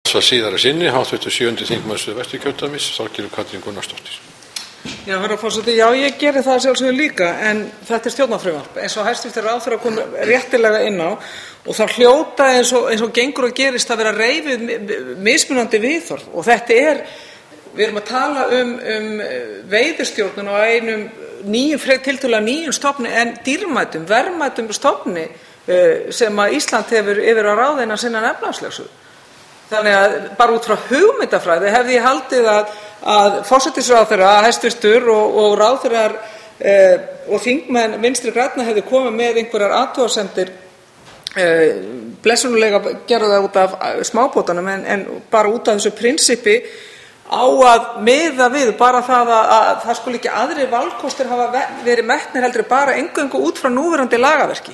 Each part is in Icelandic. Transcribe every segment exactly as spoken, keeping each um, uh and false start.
Svo síðara sinni, háttvirtur sjöundi þingmaður Suðvesturkjördæmis, Þorgerður Katrín Gunnarsdóttir. Já, herra forseti, já, ég geri það sjálfsögðu líka, en þetta er stjórnarfrumvarp, eins og hæstvirtur ráðherra kom réttilega inn á, og það hljóta eins og, eins og gengur og gerist að vera reifið mismunandi viðhorf, og þetta er, við erum að tala um, um veiðistjórnun og einum nýjum, tiltölulega nýjum stofni en dýrmætum, verðmætum stofni sem að Ísland hefur yfir að ráða innan sinna efnahagslögsögu. Þannig að bara út frá hugmyndafræði hefði ég haldið að, að forsætisráðherra, hæstvirtur og, og ráðherrar eh, og þingmenn Vinstri grænna hefði komið með einhverjar athugasemdir, eh, blessunulega gerðu það út af smábátunum en, en bara út af þessu prinsippi á að miða við bara það að, að það skuli ekki aðrir valkostir hafa verið metnir heldur bara eingöngu út frá núverandi lagaverki.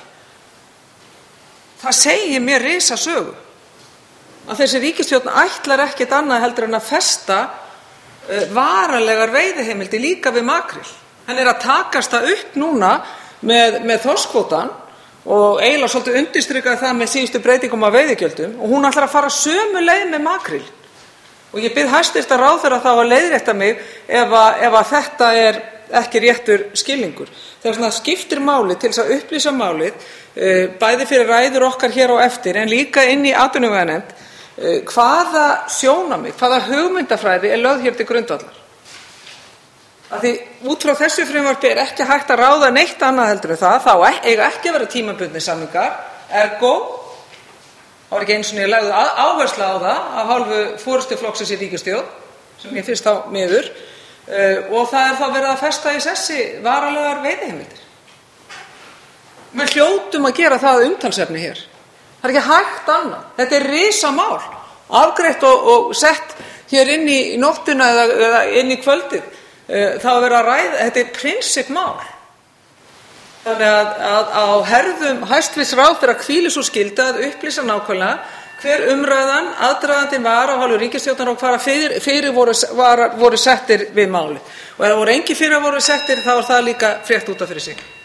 Það segir mér risasögu að þessi ríkisstjórn ætlar ekkert annað heldur en að festa uh, varanlegar veiðiheimildir líka við makríl. Hann er að takast það upp núna með, með þorskkvótann og eiginlega svolítið undirstrikaði það með síðustu breytingum af veiðigjöldum og hún ætlar að fara sömu leið með makríl. Og ég bið hæstvirtan ráðherra þá að leiðrétta mig ef að, ef að þetta er ekki réttur skilningur. Það er svona skiptir máli til þess að upplýsa málið, uh, bæði fyrir ræður okkar hér á eftir en líka inn í atvinnuveganefnd, uh, hvaða sjónarmið, hvaða hugmyndafræði er lögð hér til grundvallar. Af því út frá þessu frumvarpi er ekki hægt að ráða neitt annað heldur en það, þá eiga ekki að vera tímabundnir samningar, ergo, þá er ekki eins og ég lagði áherslu á það af hálfu forystuflokksins í ríkisstjórn, sem ég finnst þá miður, uh, og það er þá verið að festa í sessi varanlegar veiðiheimildir. Við hljótum að gera það umtalsefni hér. Það er ekki hægt annað. Þetta er risamál, afgreitt og, og sett hér inn í nóttina eða, eða inn í kvöldið. Uh, það að vera að ræða, þetta er prinsippmál. Þannig að, að á herðum hæstvirts ráðherra hvílir sú skylda að upplýsa nákvæmlega hver umræðan, aðdragandinn var af hálfu ríkisstjórnar og hvaða fyrir, fyrir voru, var, voru settir við máli. Og ef það voru engin fyrir voru settir þá er það líka frétt út af fyrir sig.